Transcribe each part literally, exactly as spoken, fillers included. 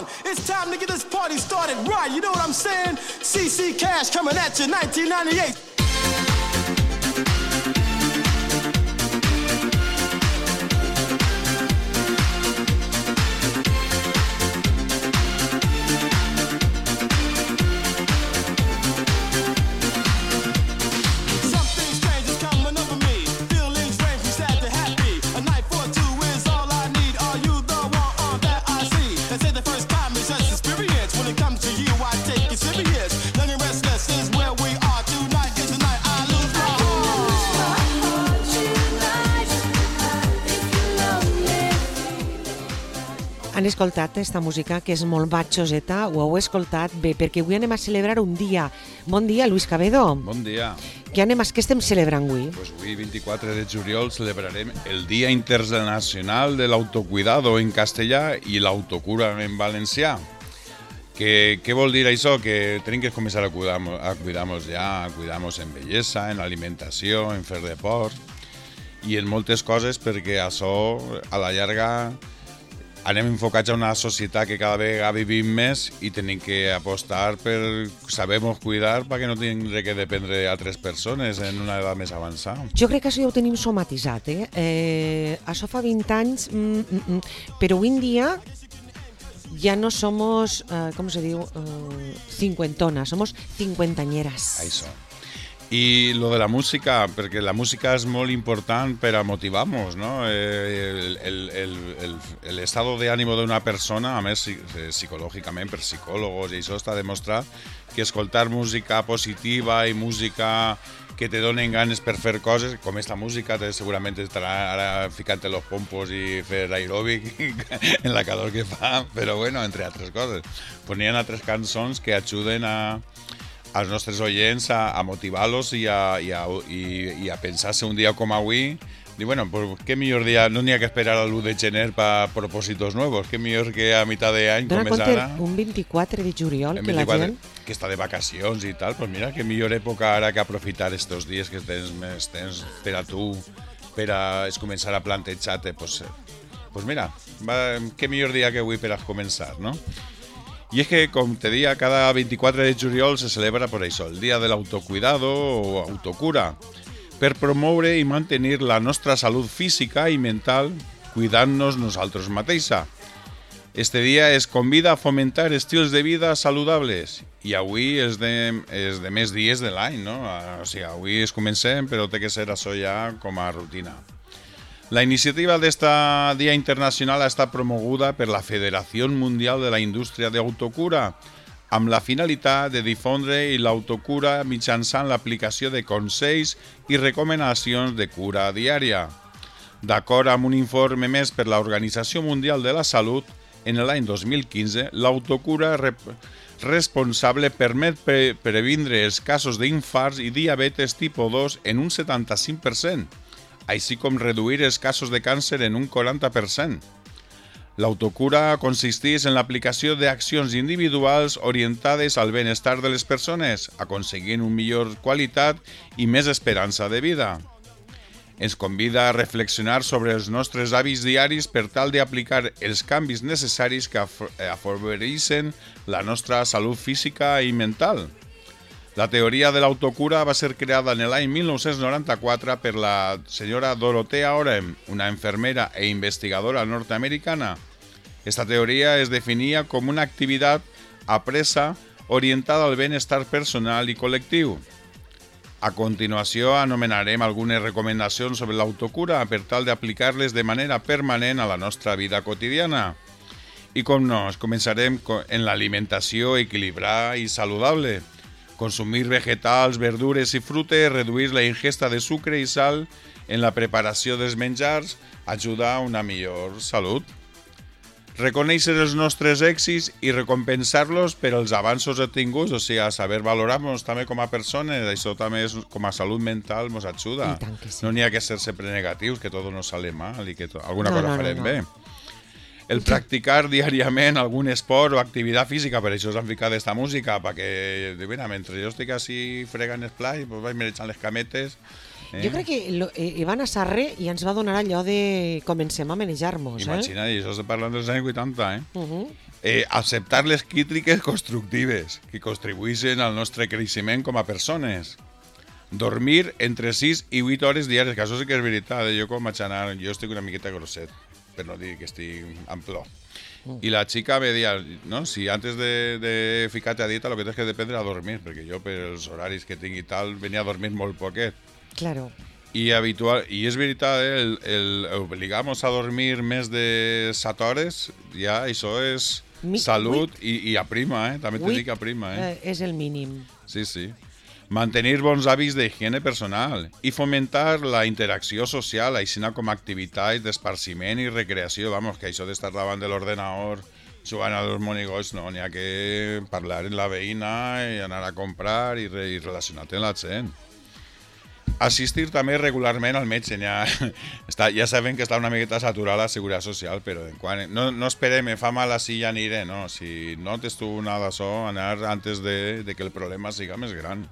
on. It's time to get this party started right. You know what I'm saying? C C Cash coming at you, nineteen ninety-eight. Han escoltat esta música, que és molt batxoseta, ho heu escoltat bé, perquè avui anem a celebrar un dia. Bon dia, Luis Cabedo. Bon dia. Què, anem, què estem celebrant avui? Pues avui, vint-i-quatre de juliol, celebrarem el Dia Internacional de l'Autocuidado en castellà i l'autocura en valencià. Que, què vol dir això? Que tenim que començar a cuidar-nos a cuidar-nos ja, a cuidar-nos en bellesa, en alimentació, en fer deport i en moltes coses, perquè això, a la llarga, anem enfocats a una societat que cada vegada vivim més i tenim que apostar per saber-nos cuidar perquè no tinguem que dependre d'altres persones en una edat més avançada. Jo crec que això ja ho tenim somatitzat, eh? eh això fa vint anys, mm, mm, mm, però avui en dia ja no somos, eh, com se diu, eh, cincuentonas, somos cincuentañeras. Això. I lo de la música, perquè la música és molt important per a motivar-nos, no? El, el, el, el, el estado de ánimo d'una persona, a més psicològicament per psicòlogos, i això està demostrat que escoltar música positiva i música que te donen ganes per fer coses, com esta música, te, segurament estarà ara ficant-te los pompos i fer aeròbic en la calor que fa, però bueno, entre altres coses. Pues n'hi ha altres cançons que ajuden a als nostres oients a, a motivar-los i a, i, a, i, i a pensar-se un dia com avui. Dic, bueno, pues qué millor dia, no n'hi ha que esperar al u de gener per propòsitos nuevos, qué millor que a mitad de any Dona com és compte, ara. un vint-i-quatre de juliol, que vint-i-quatre, la gent... que està de vacacions i tal, pues mira, qué millor època ara que aprofitar estos dies que tens més temps per a tu, per a es començar a plantejar-te, pues, pues mira, va, qué millor dia que avui per a començar, no? I és que, com te dia, cada vint-i-quatre de juliol se celebra per això, el Dia de l'Autocuidado o Autocura, per promoure i mantenir la nostra salut física i mental cuidant-nos nosaltres mateixa. Este dia es convida a fomentar estils de vida saludables i avui és de, és de més dies de l'any, no? O sigui, avui es comencem, però té que ser això ja com a rutina. La iniciativa d'este Dia Internacional ha estat promoguda per la Federació Mundial de la Indústria d'Autocura amb la finalitat de difondre l'autocura mitjançant l'aplicació de consells i recomanacions de cura diària. D'acord amb un informe més per l'Organització Mundial de la Salut, en l'any dos mil quinze, l'autocura rep responsable permet pre previndre els casos d'infarts i diabetes tipus dos en un setanta-cinc per cent, així com reduir els casos de càncer en un quaranta per cent. L'autocura consisteix en l'aplicació d'accions individuals orientades al benestar de les persones, aconseguint una millor qualitat i més esperança de vida. Ens convida a reflexionar sobre els nostres hàbits diaris per tal d'aplicar els canvis necessaris que afavoreixen la nostra salut física i mental. La teoria de l'autocura va ser creada en l'any mil nou-cents noranta-quatre per la senyora Dorothea Orem, una infermera e investigadora nord-americana. Esta teoria es definia com una activitat apresa orientada al benestar personal i col·lectiu. A continuació, anomenarem algunes recomanacions sobre l'autocura per tal d'aplicar-les de manera permanent a la nostra vida quotidiana. I com no, començarem en l'alimentació equilibrada i saludable. Consumir vegetals, verdures i frutes, reduir la ingesta de sucre i sal en la preparació dels menjars, ajuda a una millor salut. Reconèixer els nostres èxits i recompensar-los per als avanços obtinguts, o sigui, a saber valorar-nos també com a persones, això també és, com a salut mental ens ajuda. Sí. No n'hi ha que ser sempre negatius, que tot no sale mal i que to... alguna no, cosa no, farem no, no. bé. El practicar diàriament algun esport o activitat física, per això s'han ficat esta música, perquè, mira, mentre jo estic així fregant el play, pues vaig mereixant les cametes Eh? Jo crec que lo, eh, van a Sarre i ens va donar allò de comencem a manejar-nos. Eh? Imagina't, i això estem parlant dels anys vuitanta, eh? Uh -huh. eh? Acceptar les crítiques constructives que contribueixen al nostre creixement com a persones. Dormir entre sis i vuit hores diàries, que això sí que és veritat, eh? Jo com vaig anar, jo estic una miqueta grosset, per no dir que estic en plor. Mm. I la xica me deia, no, si antes de, de ficar-te a dieta lo que tens que dependre a dormir, perquè jo per els horaris que tinc i tal venia a dormir molt poquet. Claro. I habitual, i és veritat, eh, el, el obligar-nos a dormir més de set hores, ja això és Mi, salut i, i aprima, eh? També t'he dit que aprima, eh? eh? És el mínim. Sí, sí. Mantenir bons hàbits d'higiene personal i fomentar la interacció social, així com a activitats d'esparciment i recreació. Vamos, que això d'estar davant de l'ordenador jugant als monigots, no, n'hi ha que parlar amb la veïna i anar a comprar i, re, i relacionar-te amb la gent. Assistir també regularment al metge. Ja, està, ja sabem que està una miqueta saturada la seguretat social, però quan, no, no esperem, me fa mal així ja aniré, no. Si notes tu una d'això, anar antes de, de que el problema siga més gran.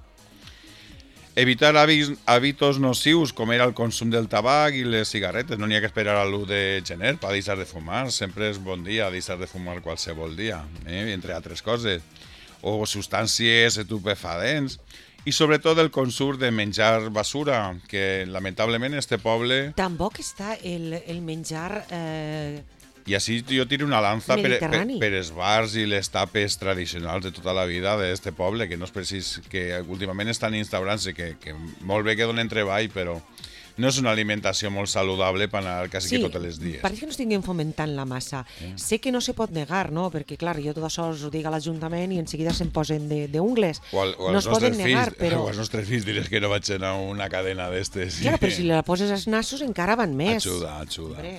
Evitar hàbitos nocius com era el consum del tabac i les cigarretes. No n'hi ha que esperar a l'u de gener per deixar de fumar. Sempre és bon dia deixar de fumar qualsevol dia, eh? Entre altres coses. O substàncies estupefacents. I sobretot el consum de menjar basura, que lamentablement en este poble... Tampoc està el, el menjar... Eh... I així jo tiro una lanza per, per, per els bars i les tapes tradicionals de tota la vida d'aquest poble, que no és precís, que últimament estan instaurant-se, que, que molt bé que donen treball, però no és una alimentació molt saludable per anar quasi sí, que tots els dies. Pareix que no estiguin fomentant la massa. Eh? Sé que no se pot negar, no? Perquè, clar, jo tot això us ho dic a l'Ajuntament i en seguida se'n posen d'ungles. No es poden negar, però... O als nostres fills diràs que no vaig anar a una cadena d'estes. Clar, però si la poses als nassos encara van més. Ajuda, ajuda. Hombre.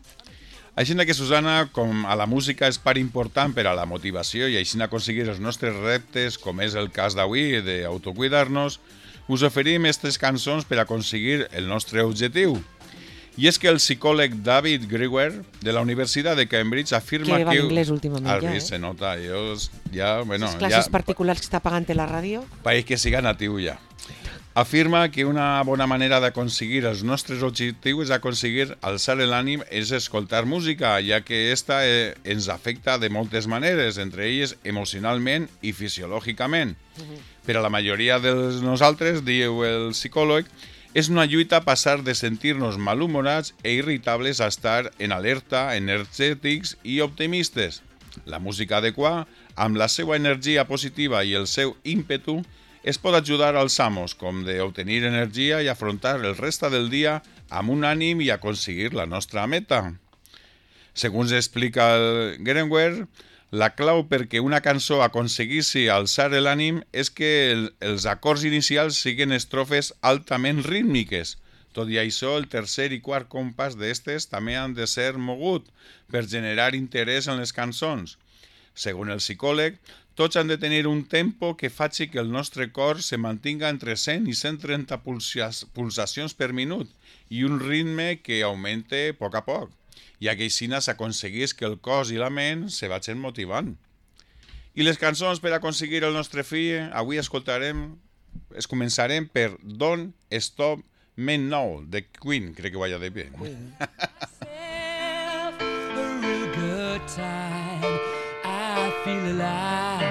Així que, Susana, com a la música és part important per a la motivació i així aconseguir els nostres reptes, com és el cas d'avui, d'autocuidar-nos, us oferim aquestes cançons per aconseguir el nostre objectiu. I és que el psicòleg David Grewer, de la Universitat de Cambridge, afirma que... Que va l'anglès últimament, ja, eh? Se nota, jo... Ja, bueno, les classes ja, particulars que està pagant la ràdio. Pareix que siga natiu ja. Afirma que una bona manera d'aconseguir els nostres objectius és aconseguir alçar l'ànim és escoltar música, ja que esta eh, ens afecta de moltes maneres, entre elles emocionalment i fisiològicament. Uh-huh. Per a la majoria de nosaltres, diu el psicòleg, és una lluita passar de sentir-nos malhumorats e irritables a estar en alerta, energètics i optimistes. La música adequada, amb la seva energia positiva i el seu ímpetu, es pot ajudar als amos, com d'obtenir energia i afrontar el resta del dia amb un ànim i aconseguir la nostra meta. Segons explica el Grewer, la clau perquè una cançó aconseguissi alçar l'ànim és que el, els acords inicials siguin estrofes altament rítmiques. Tot i això, el tercer i quart compàs d'estes també han de ser mogut per generar interès en les cançons. Segons el psicòleg, tots han de tenir un tempo que faci que el nostre cor se mantinga entre cent i cent trenta pulsacions per minut i un ritme que augmente a poc a poc, ja que així s'aconseguís que el cos i la ment se vagin motivant. I les cançons per aconseguir el nostre fi, avui escoltarem, es començarem per Don't Stop Me Now, de Queen, crec que ho vaig a dir bé. Queen. Feel alive,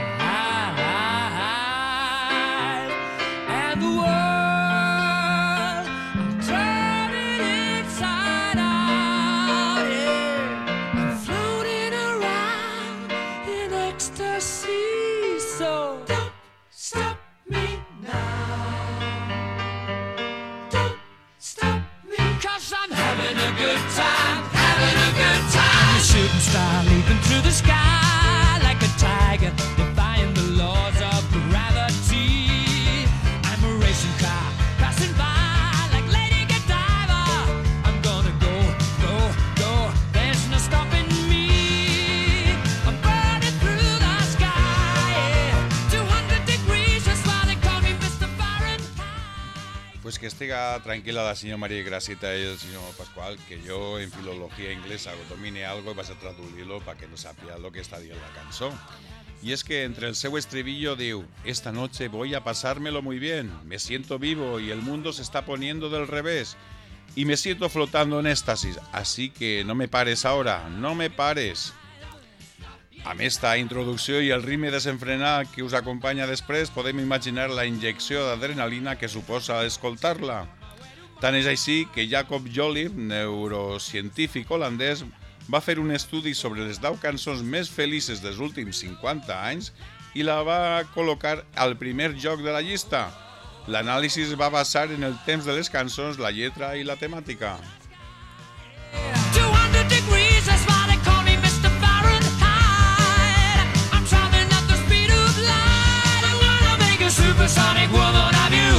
and the world I'm turning inside out, yeah. I'm floating around in ecstasy, so don't stop me now, don't stop me, 'cause I'm having a good time, having a good time. A shooting star leaping through the sky, tiger, defying the laws of gravity. I'm a racing car, passing by like Lady Godiva. I'm gonna go, go, go, there's no stopping me. I'm burning through the sky, yeah. two hundred degrees, that's why they call me mister Fahrenheit. Pues que estiga tranquila la señora María Grasita y el señor Pascual, que yo en filología inglesa domine algo y vas a traducirlo para que no sepa lo que está diciendo la canción. Y es que entre el seu estribillo diu: esta noche voy a pasármelo muy bien, me siento vivo y el mundo se está poniendo del revés y me siento flotando en éxtasis, así que no me pares ahora, no me pares. Amb esta introducció i el ritme desenfrenat que us acompanya després, podem imaginar la injecció d'adrenalina que suposa escoltar-la. Tant és així que Jacob Jolliffe, neurocientífic holandès, va fer un estudi sobre les deu cançons més felices dels últims cinquanta anys i la va col·locar al primer lloc de la llista. L'anàlisi va basar en el temps de les cançons, la lletra i la temàtica. two hundred degrees, that's why they call me Mister Fahrenheit. I'm traveling at the speed of light. I'm gonna make a supersonic woman of you.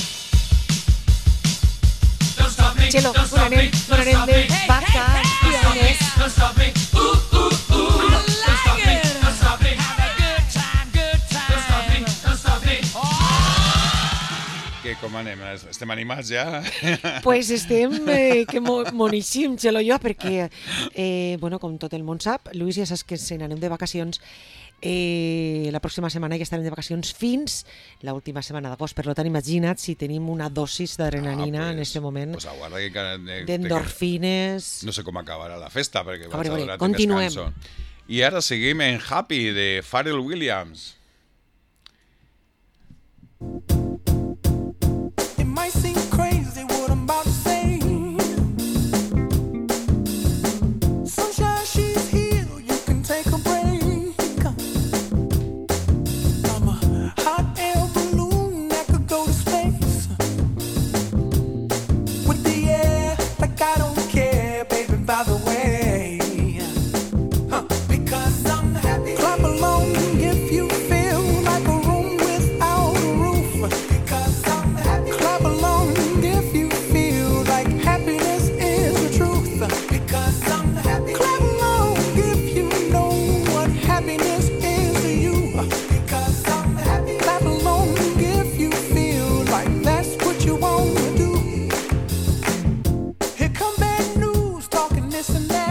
Don't stop me, Txelo, don't stop me, tornarem, don't tornarem stop de me. vacaciones. Don't stop me, ooh, ooh, ooh. Don't stop me, don't stop me. Have a good time, good time. Don't stop me, don't stop me. Que com anem? Estem animats ja? Pues estem eh, que mo moníssim, Txelo i jo, perquè, eh, bueno, com tot el món sap, Lluís, ja saps que se n'anem de vacacions. Eh, la pròxima setmana ja estarem de vacacions fins l'última setmana d'agost. Per tant, imagina't si tenim una dosis d'adrenalina Ah, pues, en aquest moment, pues aguarda que, que, d'endorfines. No sé com acabarà la festa, perquè A veure, a veure, vaig continuem. més cançó. I ara seguim en Happy, de Pharrell Williams. It might seem crazy what I'm about to say. Sunshine, she's here, you can take a break. I'm a hot air balloon that could go to space. With the air, like I don't care, baby, by the way. Huh. Because I'm happy. Clap along if you feel like a room without a roof. Because I'm happy. Clap along if you feel like happiness is the truth. Because I'm happy. Clap along if you know what happiness is to you. Because I'm happy. Clap along if you feel like that's what you want to do. Here come bad news, talking this and that.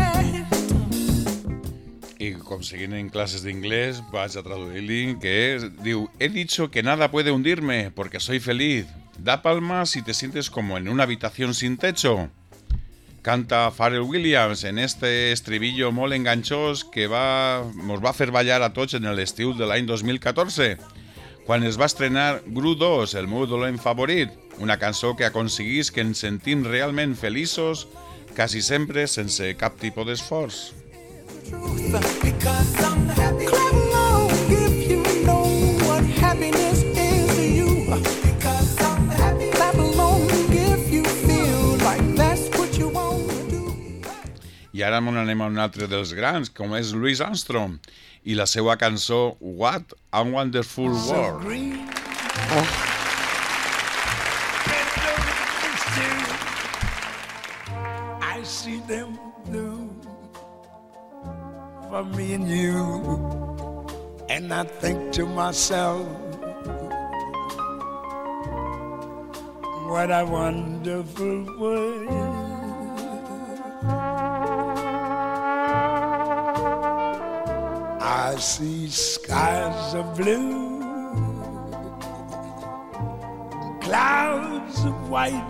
I com seguint en classes d'inglès, vaig a traduir-li que diu: he dicho que nada puede hundirme porque soy feliz. Da palmas si te sientes como en una habitación sin techo. Canta Pharrell Williams en este estribillo molt enganxós que va, mos va fer ballar a tots en l'estiu de l'any dos mil catorze, quan es va estrenar Gru dos, el meu dolent favorit, una cançó que aconseguís que ens sentim realment feliços, quasi sempre sense cap tipus d'esforç. Because I'm happy. Clap along if you know what happiness is to you. Because I'm happy. Clap along if you feel like that's what you want to do. I ara m'on anem a un altre dels grans, com és Louis Armstrong, i la seva cançó What a Wonderful World. Oh, I see them blue for me and you, and I think to myself, what a wonderful world. I see skies of blue, clouds of white,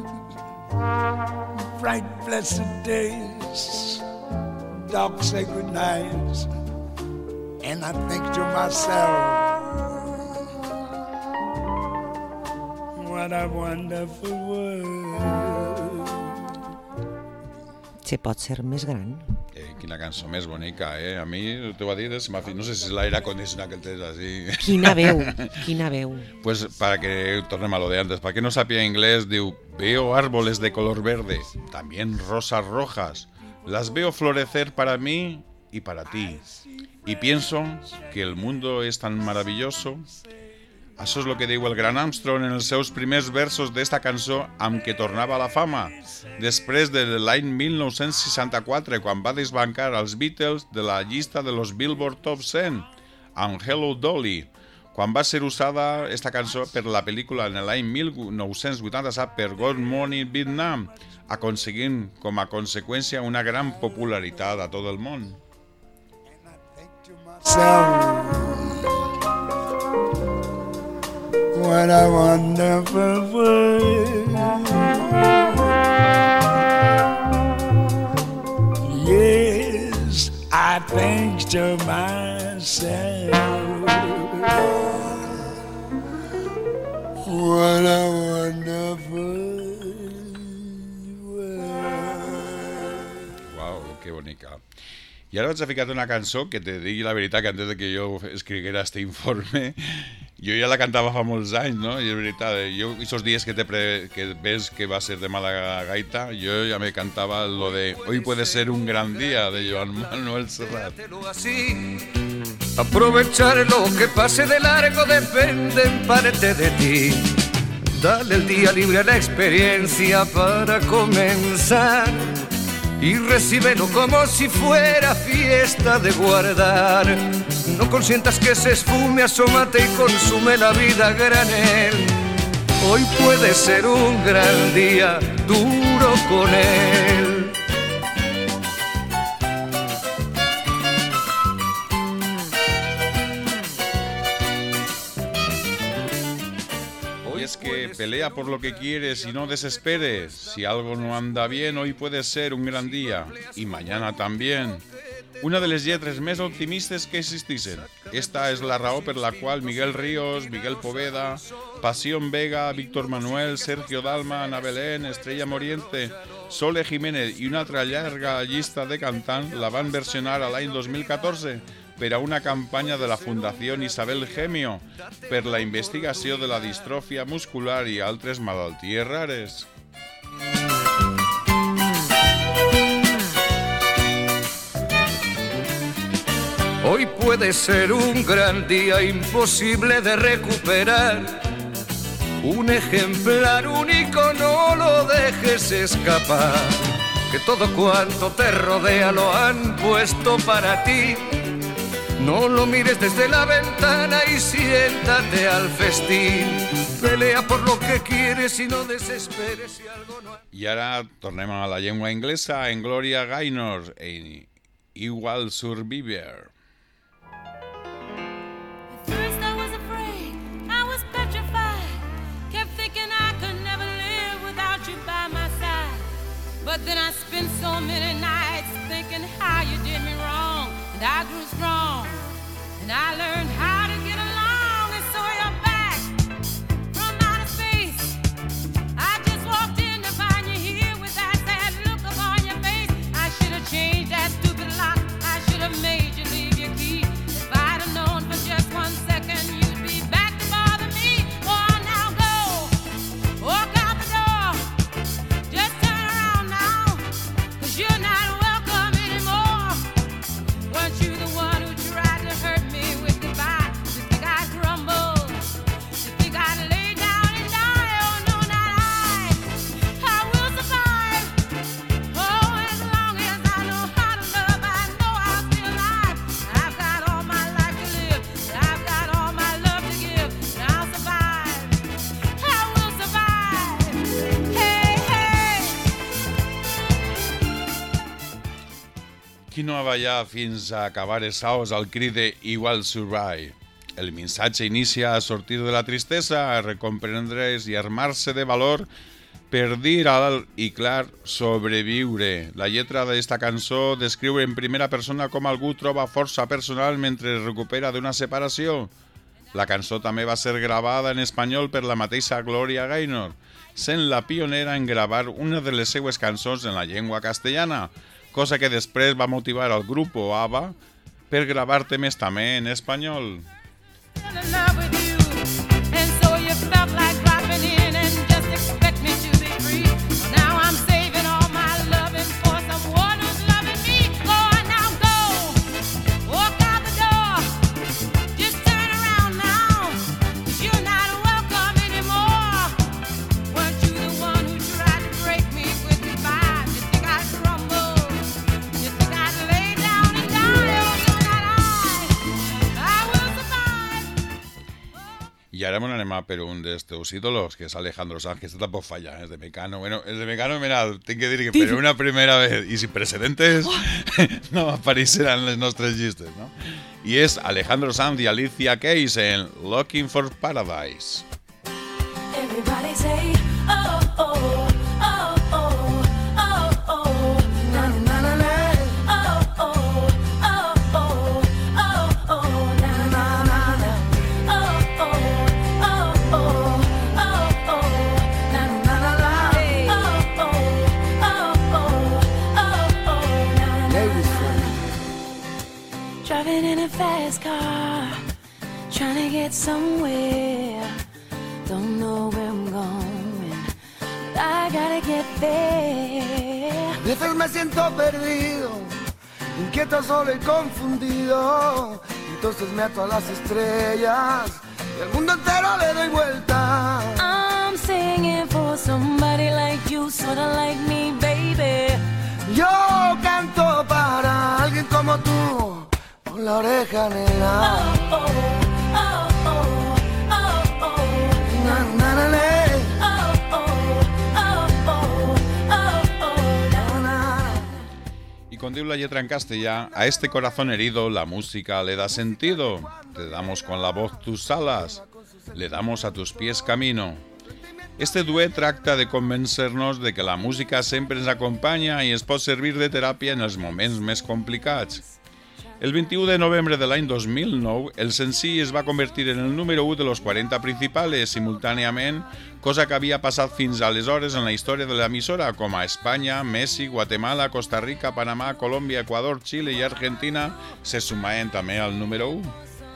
bright blessed days, dark sacred nights, and I think to myself, what a wonderful world. se pot ser més gran. Eh, quina cançó més bonica, eh? A mi, t'ho va dir, no sé si és l'aire acondicionat que el tens així. Quina veu, quina veu. Pues para que tornem a lo de antes, para que no sapia inglés, diu: veo árboles de color verde, también rosas rojas, las veo florecer para mí y para ti, y pienso que el mundo es tan maravilloso. Això és el que diu el gran Armstrong en els seus primers versos d'esta cançó amb què tornava a la fama, després de l'any mil nou-cents seixanta-quatre, quan va desbancar els Beatles de la llista de los Billboard Top cent, amb Hello Dolly, quan va ser usada esta cançó per la pel·lícula en l'any mil nou-cents vuitanta-set per Good Morning Vietnam, aconseguint com a conseqüència una gran popularitat a tot el món. So What a wonderful world. Yes, I think to myself, what a wonderful world. Wow, que bonica. I ara vaig a ficar una cançó que te digui la veritat que antes de que jo escriguera este informe jo ja la cantava fa molts anys, no? I és veritat, jo esos dies que, te pre, que ves que va ser de mala gaita, jo ja me cantava lo de Hoy puede ser un gran día de Joan Manuel Serrat. Así, aprovechar lo que pase de largo depende en parte de ti. Dale el día libre a la experiencia para comenzar y recíbelo como si fuera fiesta de guardar. No consientas que se esfume, asómate y consume la vida a granel. Hoy puede ser un gran día, duro con él. Hoy es que pelea por lo que quieres y no desesperes. Si algo no anda bien, hoy puede ser un gran día y mañana también. Una de les lletres més optimistes que existissin. Esta és la raó per la qual Miguel Ríos, Miguel Poveda, Pasión Vega, Víctor Manuel, Sergio Dalma, Ana Belén, Estrella Moriente, Sole Jiménez i una altra llarga llista de cantants la van versionar a l'any dos mil catorze per a una campanya de la Fundació Isabel Gemio per la investigació de la distròfia muscular i altres malalties rares. Hoy puede ser un gran día imposible de recuperar. Un ejemplar único, no lo dejes escapar. Que todo cuanto te rodea lo han puesto para ti. No lo mires desde la ventana y siéntate al festín. Pelea por lo que quieres y no desesperes si algo no... I ara tornem a la llengua inglesa en Gloria Gaynor en Igual Survivor. First I was afraid, I was petrified. Kept thinking I could never live without you by my side. But then I spent so many nights thinking how you did me wrong. And I grew strong, and I learned how to get along. And so you're back from outer space. I just walked in to find you here with that sad look upon your face. I should have changed that stupid lock. I should have made you leave your key. If I'd have known for just one second you'd be back to bother me. Oh, now go, walk out the door. Just turn around now, 'cause you're not welcome anymore. Weren't you the one who tried to hurt me with goodbye? You think I'd crumble? You think I'd lay down and die? Oh, no, not I. I will survive. Oh, as long as I know how to love, I know I'll be alive. I've got all my life to live, and I've got all my love to give, and I'll survive. I will survive. Hey, hey. Qui no va ballar fins a acabar esaos al crit de Igual Survive? El missatge inicia a sortir de la tristesa, a recomprendre's i armar-se de valor per dir alt i clar sobreviure. La lletra d'esta cançó descriu en primera persona com algú troba força personal mentre es recupera d'una separació. La cançó també va ser gravada en espanyol per la mateixa Gloria Gaynor, sent la pionera en gravar una de les seues cançons en la llengua castellana, cosa que després va motivar al grup ABBA per gravar temes també en espanyol. Fell in love with you, and so you felt like dropping in and just expect me to be free. Well, now I'm saving all my loving for someone who's loving me. Go on now, go, walk out the door. Just turn around now, 'cause you're not welcome anymore. Weren't you the one who tried to break me with goodbye? You think I'd crumble? You think I'd lay down and die? Oh, no, not I. I will survive. I ara me n'anem a per un dels teus ídolos, que és Alejandro Sanz, que este tampoc falla, es de Mecano. Bueno, es de Mecano, mira, tengo que dir que per una primera vez, i sin precedentes, no apareixeran les nostres llistes, no? I és Alejandro Sanz i Alicia Keys en Looking for Paradise. crazy. Oh, oh, oh, oh, oh, oh, na na na na. Oh, oh, oh, oh, oh, oh, na na na na. Oh, oh, oh, oh, oh, oh, na na na na. Oh, oh, oh, oh, oh, oh, na na na. Driving in a fast car, trying to get somewhere. Don't know where I'm going, but I gotta get there. A veces me siento perdido, inquieto, solo y confundido. Entonces me ato a las estrellas y al mundo entero le doy vuelta. I'm singing for somebody like you, sorta like me, baby. Yo canto para alguien como tú, por la oreja nena. Oh, oh, oh, oh, oh, oh, Na, na, na, na. oh, oh, oh, oh, oh, oh, na, na. Y con diu la letra en castellà, a este corazón herido la música le da sentido. Te damos con la voz tus alas, le damos a tus pies camino. Este duet tracta de convencer-nos de que la música sempre ens acompanya i es pot servir de teràpia en els moments més complicats. El vint-i-u de novembre de l'any dos mil nou, el senzill es va convertir en el número u de los quaranta principales simultàniament, cosa que havia passat fins aleshores en la història de l'emissora, com a Espanya, Mèxic, Guatemala, Costa Rica, Panamà, Colòmbia, Equador, Xile i Argentina se sumaven també al número u.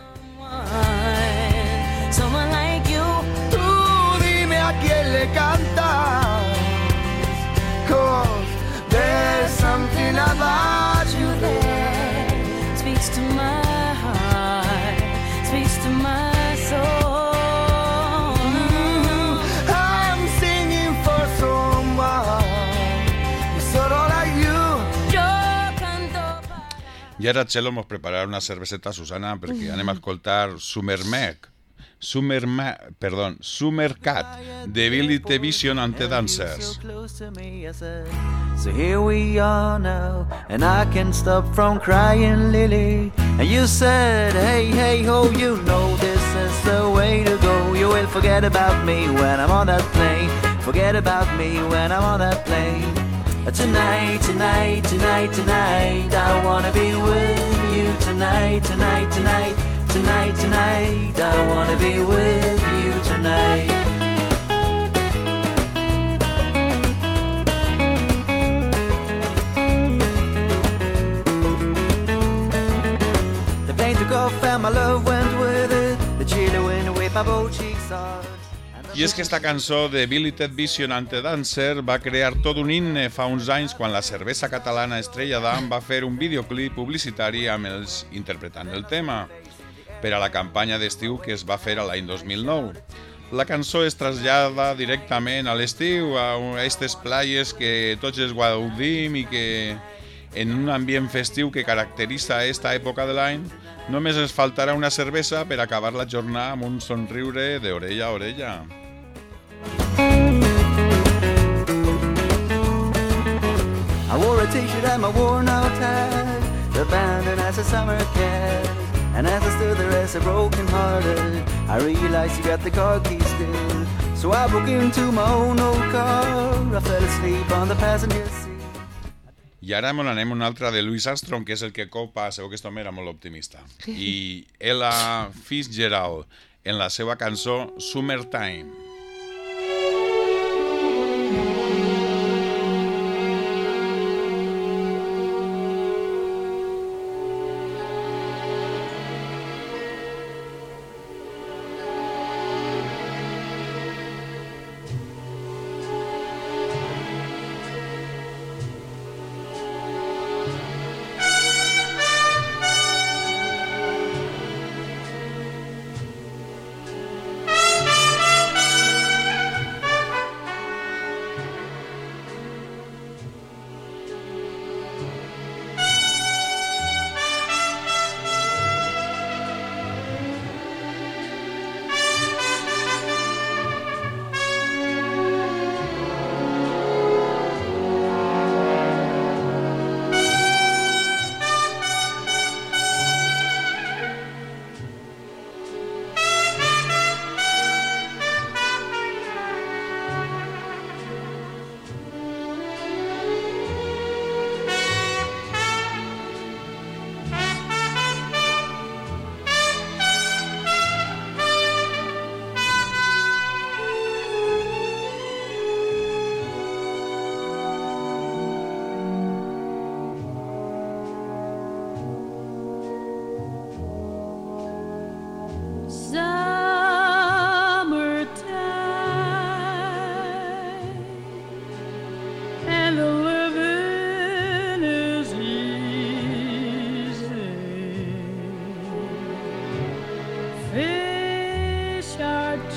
Someone like you. Tú dime a quién le cantas, 'cause there's something about you there. Speaks to my heart, speaks to my soul. I'm singing for someone sort of like you. Yo canto pa- I ara, Txelo, mos prepararà una cerveseta, Susana, perquè anem a escoltar Summermec. Summerma, perdón, Summercat, de Billy the Vision and the Dancers. Close to me, I said. So here we are now, and I can't stop from crying, Lily. And you said, hey, hey, ho, you know this is the way to go. You will forget about me when I'm on that plane. Forget about me when I'm on that plane. Tonight, tonight, tonight, tonight, I wanna be with you tonight, tonight, tonight. Tonight, tonight, I wanna be with you tonight. The plane took off and my love went with it. The chilly wind whipped my both cheeks hard. I és que esta cançó de Billy the Vision and the Dancer va crear tot un himne fa uns anys quan la cervesa catalana Estrella d'Am va fer un videoclip publicitari amb els interpretant el tema per a la campanya d'estiu que es va fer a l'any dos mil nou. La cançó es trasllada directament a l'estiu, a aquestes playes que tots es gaudim i que en un ambient festiu que caracteritza esta època de l'any només es faltarà una cervesa per acabar la jornada amb un somriure d'orella a orella. I wore a t-shirt and my worn out hat, abandoned as a summer cat. And as I stood there as a broken hearted, I realized you got the car keys still. So I broke into my own old car, I fell asleep on the passenger seat. I ara me n'anem una altra de Louis Armstrong, que és el que copa, segur que aquest home era molt optimista. I Ella Fitzgerald, en la seva cançó Summertime.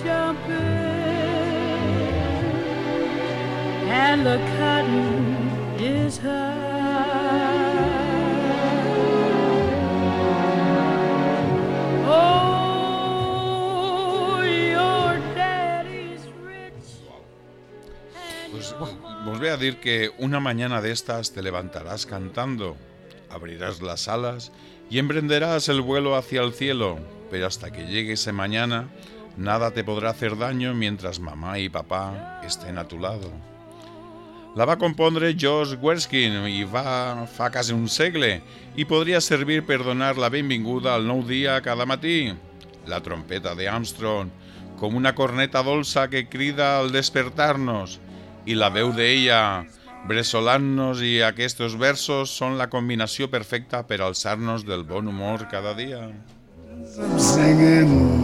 jumping, and the cotton is high. Oh, your daddy's rich. Pues os voy a decir que una mañana de estas te levantarás cantando, abrirás las alas y emprenderás el vuelo hacia el cielo, pero hasta que llegue ese mañana, nada te podrá hacer daño mientras mamá i papà estén a tu lado. La va compondre Josh Werskin i va fa quasi un segle i podria servir per donar la benvinguda al nou dia cada matí. La trompeta de Armstrong, com una corneta dolça que crida al despertar-nos, i la veu d'ella bressolant-nos, i aquests versos són la combinació perfecta per alçar-nos del bon humor cada dia. I'm singing.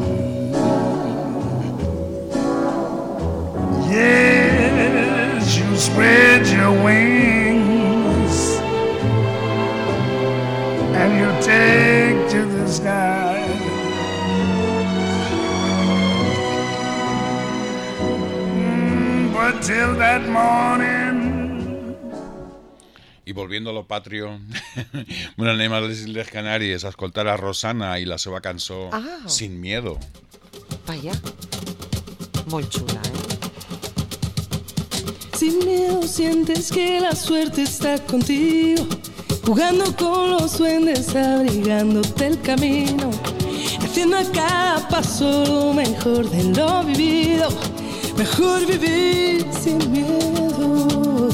Yes, you spread your wings and you take to the sky. Mm, but till that morning. I volviendo a lo patrio, bueno, anem a les Illes Canàries a escoltar a Rosana i la seva cançó Ah. Sin Miedo. Vaya, molt xula, eh? Sin miedo sientes que la suerte está contigo, jugando con los duendes, abrigándote el camino, haciendo a cada paso lo mejor de lo vivido. Mejor vivir sin miedo,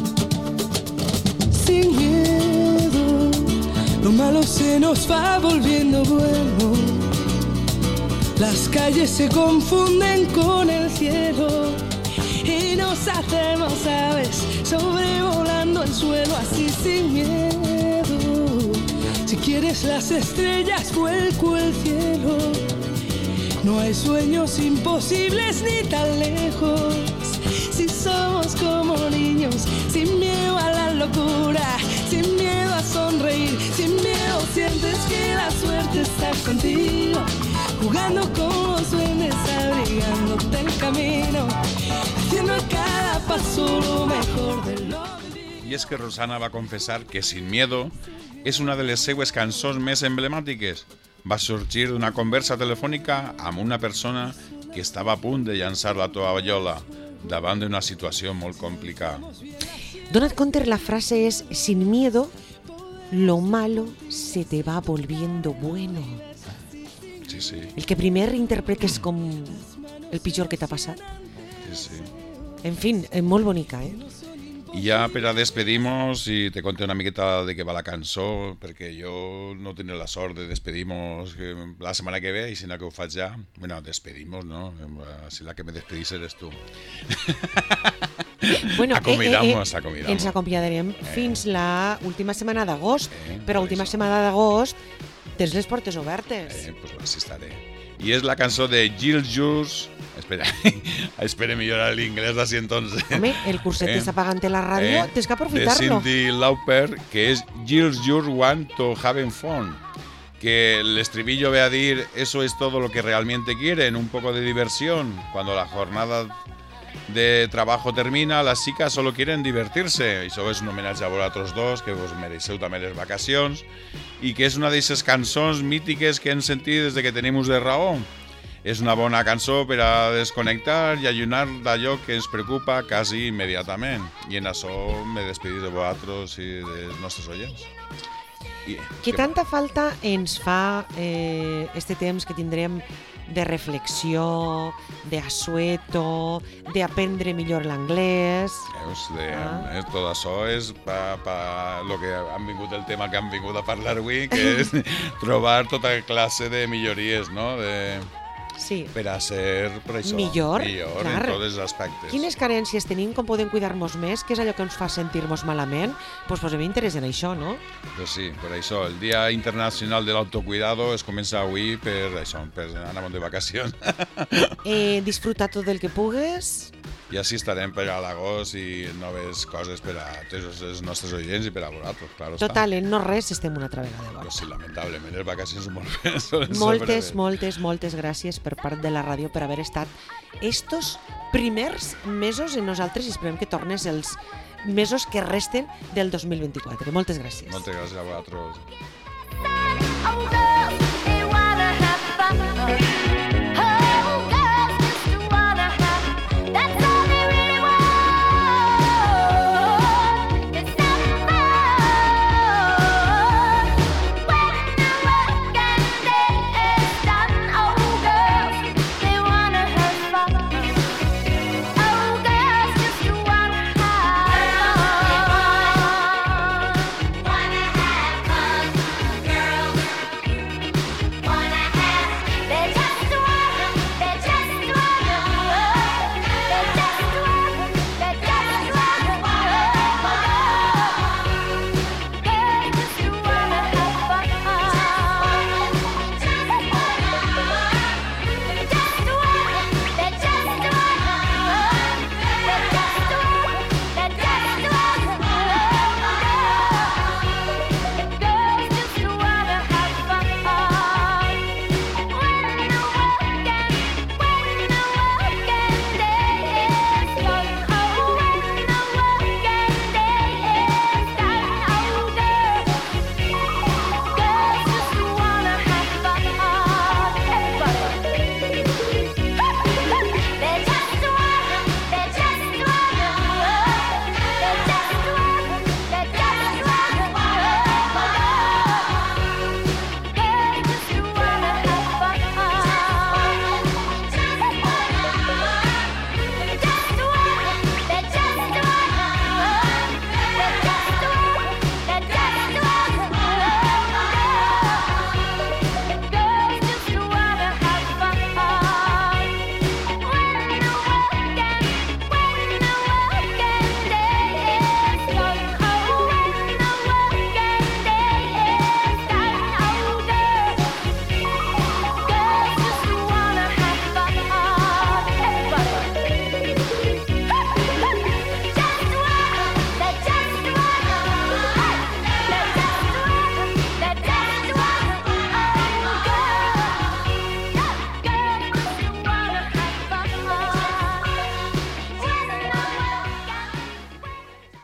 sin miedo. Lo malo se nos va volviendo bueno, las calles se confunden con el cielo y nos hacemos aves sobrevolando el suelo así sin miedo. Si quieres las estrellas vuelco el cielo, no hay sueños imposibles ni tan lejos. Si somos como niños, sin miedo a la locura, sin miedo a sonreír, sin miedo sientes que la suerte está contigo, jugando con los duendes, abrigándote el camino, haciendo a cada paso lo mejor de lo vivido. I és que Rosana va confessar que Sin Miedo és una de les seues cançons més emblemàtiques. Va sorgir d'una conversa telefònica amb una persona que estava a punt de llançar la tovallola davant d'una situació molt complicada. Donat compte, la frase és sin miedo, lo malo se te va volviendo bueno. Sí, sí, El que primer interpretes com el pitjor que t'ha passat. sí, sí. En fin, eh, molt bonica, eh? I ja per a despedir-nos, i te conté una miqueta de què va la cançó, perquè jo no tinc la sort de despedir-nos la setmana que ve, i si no que ho faig ja. Bueno, despedir-nos, no? Si la que me despedís eres tu. Bueno, Acomiadamos, acomiadamos. Ens acomiadarem Eh. fins la última setmana d'agost, Eh, però per última això. setmana d'agost tens les portes obertes. Eh, pues així estaré. I és la cançó de Jill Jules. Espera, espera millorar l'inglès així entonces. Home, el curset Eh, que està pagant la ràdio, eh, tens que De aprofitar-lo. Cyndi Lauper, que es Jill's Just Want to Have Fun. Que el estribillo ve a decir, eso es todo lo que realmente quieren, un poco de diversión. Cuando la jornada de trabajo termina, las chicas solo quieren divertirse. I això és un homenatge a vosaltres dos, que vos mereixeu també les vacacions, i que és una d'aquestes cançons mítiques que hem sentit des de que tenim ús de raó. És una bona cançó per a desconnectar i allunyar d'allò que ens preocupa quasi immediatament. I en això me despedís de vosaltres i dels nostres oients. I, Que tanta falta ens fa eh, este temps que tindrem de reflexió, de asueto, d'aprendre millor l'anglès. Veus, de, Ah. eh, tot això és pa, pa lo que han vingut, el tema que han vingut a parlar avui, que és trobar tota classe de millories, no? De, Sí. per a ser, per això, Millor, millor clar. en tots els aspectes. Quines carències tenim, com podem cuidar-nos més, què és allò que ens fa sentir-nos malament? Doncs posem interès en això, no? Pues sí, per això, el Dia Internacional de l'Autocuidado es comença avui per això, per anar de vacacions. Eh, disfruta tot el que pugues, I així estarem per a l'agost i noves coses per a tots els nostres oients i per a vosaltres, claro està. Total, en no res estem una altra vegada de Però volta. sí, lamentablement, les vacacions molt bé. solen Moltes, sobrevé. moltes, moltes gràcies per part de la ràdio per haver estat estos primers mesos en nosaltres i esperem que tornes els mesos que resten del dos mil vint-i-quatre. Moltes gràcies. Moltes gràcies a vosaltres. Oh,